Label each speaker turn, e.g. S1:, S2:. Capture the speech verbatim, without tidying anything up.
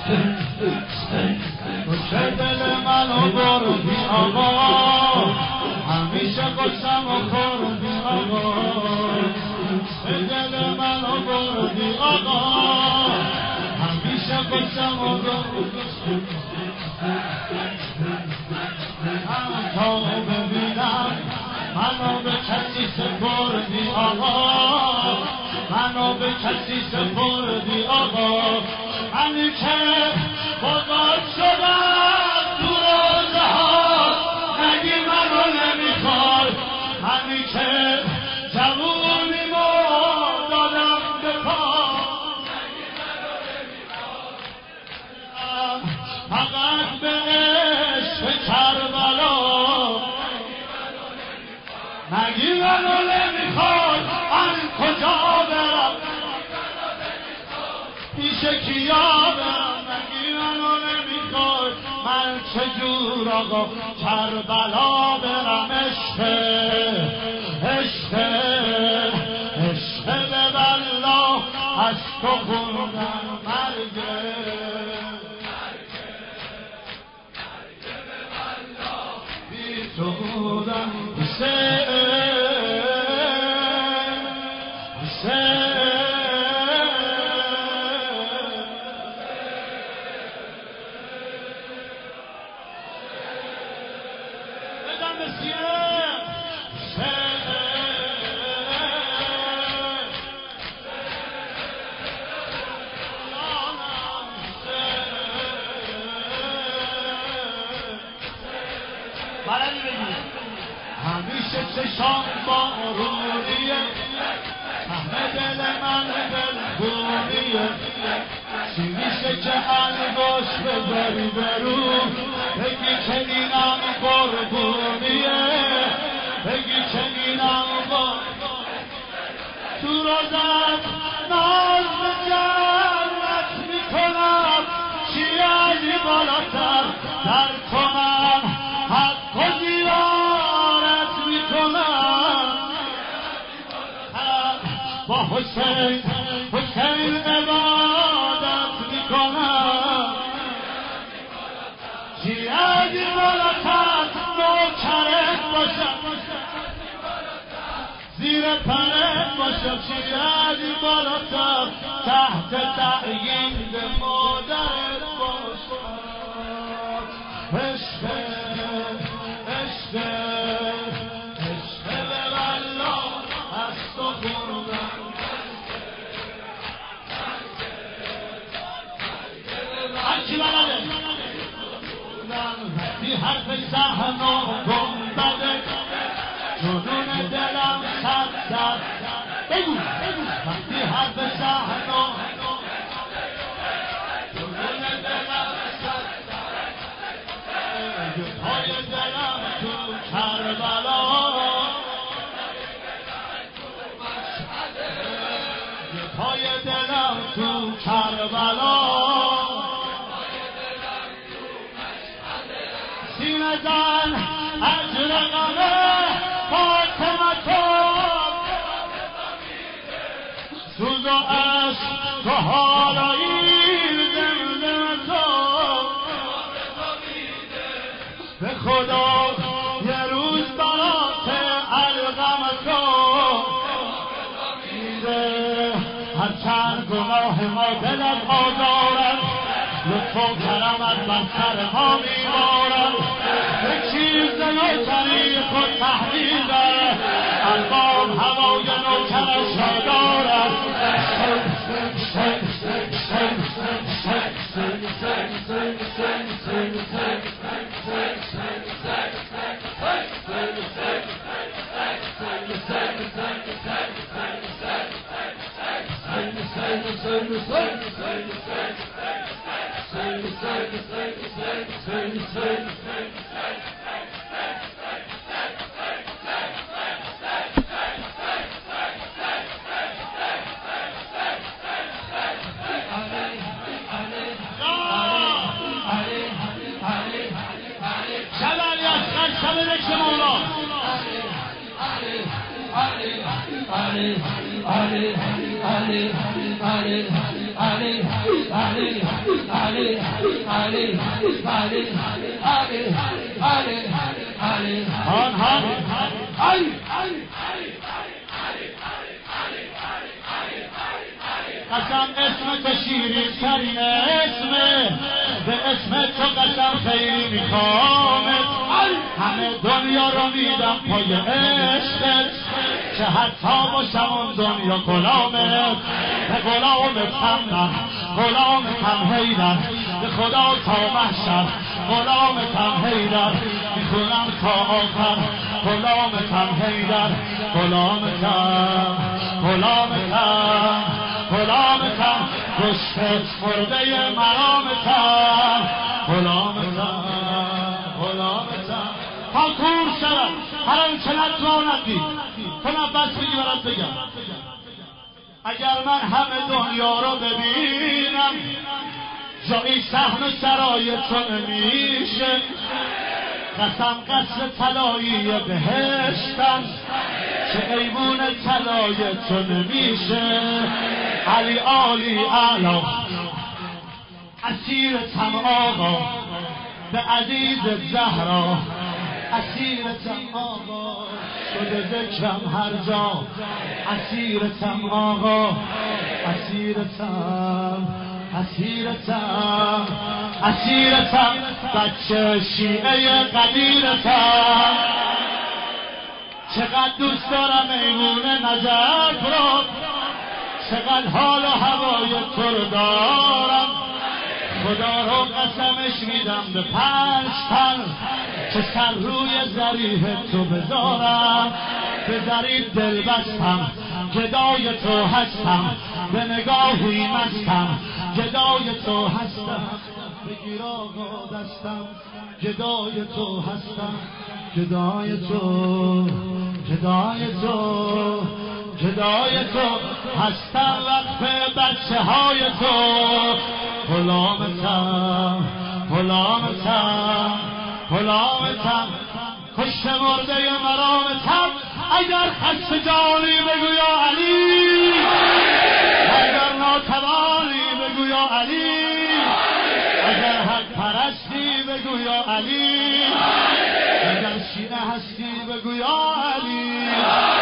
S1: که دل منو بردی آقا، همیشه قصم و خوردی آقا، که دل منو بردی آقا، همیشه قصم و خوردی. من تا ببینم منو به کسی سپردی آقا، منو به کسی سپردی آقا، منی که بزرگ شدم تو روزه ها، نگی منو نمیخوای، منی که جوونیمو دادم به پا، نگی منو نمیخوای، فقط به عشق کربلا، نگی منو نمیخوای، من کجا برم پیش کیا برم، نگی منو نمیخوای، من چجور آقا کربلا برم. عشق عشق عشق به والله از تو خوندم مرگه، بی تو بودم حسین حسین. همیشه چشام بارونیه، همه دل من دلگونیه، چی میشه که انگوش بذاری برو، بگی که اینم قربونیه، بگی که اینم قربونیه، تو روزت ناز به جنت میکنم، چی ازی بالاتر در کنم، حق و زیارت میکنم، با حسین حسین عبادت میکنم، چی ازی بالاتر نوکرت باشم، زیر پرت باشم، چی ازی بالاتر تحت تعیین مادرت باشم. عشق عشق عشق به والله از تو خوردم، هرچی بلده وقتی حرف سهن و گنبده، جنون دلم صد در بگو بگو، وقتی حرف سهن و جنون دلم صد در پای دلم تو کربلا، پای دلم تو کربلا، سینه زن از رقم فاطمه تو، سوز و عشق تو حالایی زمزم تو، به خدا یه روز برات الغم تو میره، هرچند گناه ما دلت آزارد، لطف و کرمت بر سر ما میبارد، یک چیز نوکری خود تحمیده، البام هوای نوکرش را دارد. علی علی علی علی علی علی علی علی هان هان علی قسم اسم تو شیرین ترین اسمه به اسم تو قسم خیلی میخوامت همه دنیا رو میدم پای عشقت که حتی باشم اون دنیا غلامت به غلامتم من غلامتم حیدر به خدا تا محشر غلامتم حیدر میخونم تا آخر غلامتم حیدر غلامتم غلامتم غلامتم گشتت مرده مرامتم غلامتم غلامتم تا کور شدم هر آنچه نتواندی تو نفس بگی برات بگم اگر من همه دنیا رو ببینم جایی سهم سرای تو نمیشه قسم قصر طلایی بهشتم که ایوون طلای تو نمیشه علی عالی اعلا اسیرتم آقا به عزیز زهرا اسیرتم آقا شده ذکرم هر جا اسیرتم آقا اسیرتم اسیرتم اسیرتم بچه شیعه قدیرتم چقدر دوست دارم ایمون نظر رو چقدر حال و هوای تو رو دارم خدا رو قسمش میدم به پنج تن که سر روی ذریح تو بذارم به ذریح دل بستم گدای تو هستم به نگاهی مستم گدای تو هستم بگیر آقا دستم گدای تو هستم گدای تو گدای تو گدای تو هستم وقف بچه های تو غلامتم غلامتم غلامتم کشت مرده مرامتم اگر خسته جانی بگو یا علی اگر ناتوانی بگو یا علی اگر حق پرستی بگو یا علی اگر شیعه هستی بگو یا علی